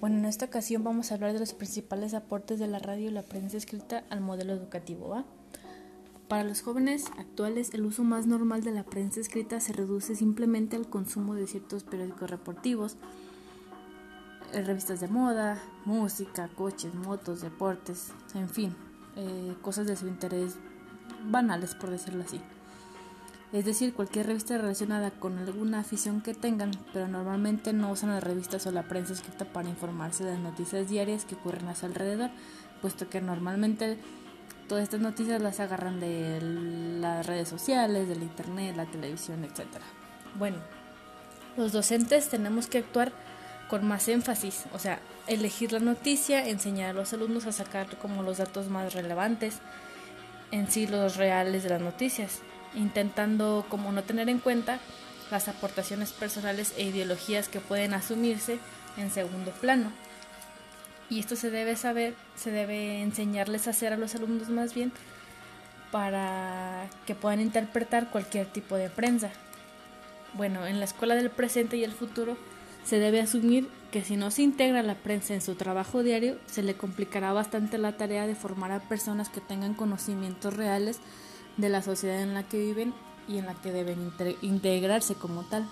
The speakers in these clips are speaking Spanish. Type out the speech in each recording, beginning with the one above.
Bueno, en esta ocasión vamos a hablar de los principales aportes de la radio y la prensa escrita al modelo educativo, ¿va? Para los jóvenes actuales, el uso más normal de la prensa escrita se reduce simplemente al consumo de ciertos periódicos reportivos, revistas de moda, música, coches, motos, deportes, en fin, cosas de su interés banales, por decirlo así. Es decir, cualquier revista relacionada con alguna afición que tengan, pero normalmente no usan las revistas o la prensa escrita para informarse de las noticias diarias que ocurren a su alrededor, puesto que normalmente todas estas noticias las agarran de las redes sociales, del internet, la televisión, etc. Bueno, los docentes tenemos que actuar con más énfasis, o sea, elegir la noticia, enseñar a los alumnos a sacar como los datos más relevantes, en sí los reales de las noticias, intentando como no tener en cuenta las aportaciones personales e ideologías que pueden asumirse en segundo plano. Y esto se debe enseñarles a hacer a los alumnos más bien para que puedan interpretar cualquier tipo de prensa. Bueno, en la escuela del presente y el futuro se debe asumir que si no se integra la prensa en su trabajo diario, se le complicará bastante la tarea de formar a personas que tengan conocimientos reales de la sociedad en la que viven y en la que deben integrarse como tal.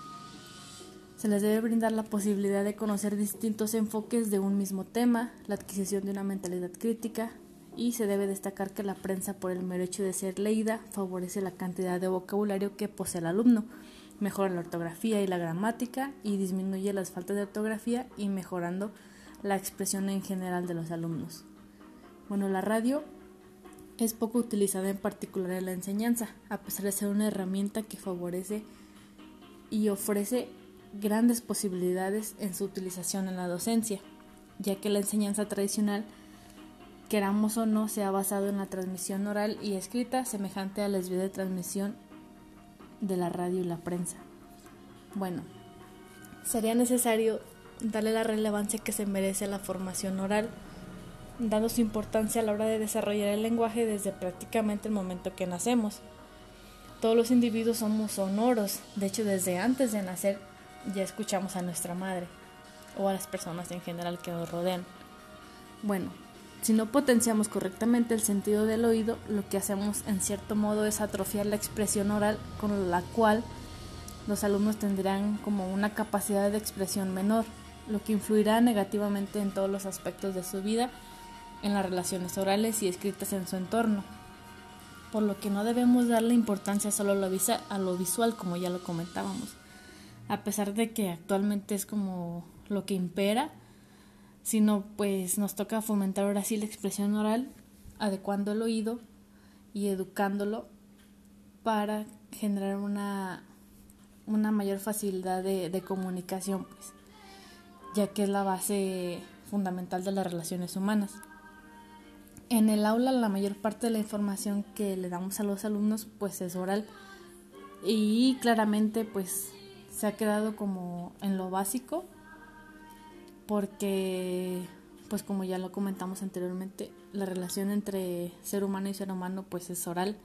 Se les debe brindar la posibilidad de conocer distintos enfoques de un mismo tema, la adquisición de una mentalidad crítica, y se debe destacar que la prensa, por el mero hecho de ser leída, favorece la cantidad de vocabulario que posee el alumno, mejora la ortografía y la gramática y disminuye las faltas de ortografía y mejorando la expresión en general de los alumnos. Bueno, la radio es poco utilizada en particular en la enseñanza, a pesar de ser una herramienta que favorece y ofrece grandes posibilidades en su utilización en la docencia, ya que la enseñanza tradicional, queramos o no, se ha basado en la transmisión oral y escrita semejante a las vías de transmisión de la radio y la prensa. Bueno, sería necesario darle la relevancia que se merece a la formación oral, dando su importancia a la hora de desarrollar el lenguaje desde prácticamente el momento que nacemos. Todos los individuos somos sonoros, de hecho desde antes de nacer ya escuchamos a nuestra madre o a las personas en general que nos rodean. Bueno, si no potenciamos correctamente el sentido del oído, lo que hacemos en cierto modo es atrofiar la expresión oral, con la cual los alumnos tendrán como una capacidad de expresión menor, lo que influirá negativamente en todos los aspectos de su vida, en las relaciones orales y escritas en su entorno, por lo que no debemos darle importancia solo a lo visual, como ya lo comentábamos, a pesar de que actualmente es como lo que impera, sino pues nos toca fomentar ahora sí la expresión oral, adecuando el oído y educándolo para generar una mayor facilidad de comunicación, pues, ya que es la base fundamental de las relaciones humanas. En el aula la mayor parte de la información que le damos a los alumnos pues es oral y claramente pues se ha quedado como en lo básico porque pues como ya lo comentamos anteriormente, la relación entre ser humano y ser humano pues es oral.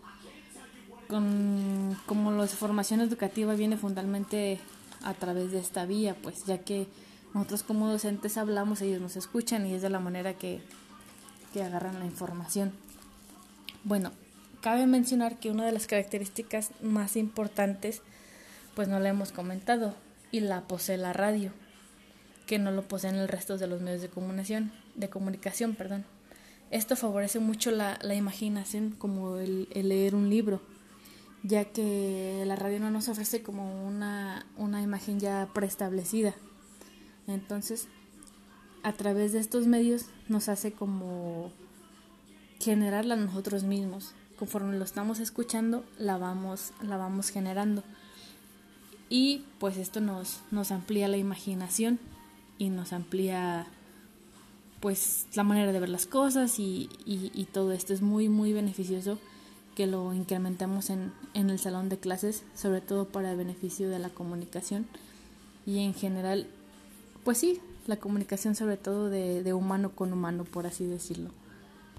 Como la formación educativa viene fundamentalmente a través de esta vía, pues ya que nosotros como docentes hablamos, ellos nos escuchan y es de la manera que agarran la información. Bueno, cabe mencionar que una de las características más importantes, pues no la hemos comentado, y la posee la radio, que no lo poseen el resto de los medios de comunicación. Esto favorece mucho la imaginación, como el leer un libro, ya que la radio no nos ofrece como una imagen ya preestablecida. Entonces, a través de estos medios nos hace como generarla nosotros mismos. Conforme lo estamos escuchando, la vamos generando. Y pues esto nos amplía la imaginación y nos amplía pues la manera de ver las cosas y todo esto es muy muy beneficioso que lo incrementamos en el salón de clases, sobre todo para el beneficio de la comunicación y en general, pues sí, la comunicación sobre todo de humano con humano, por así decirlo.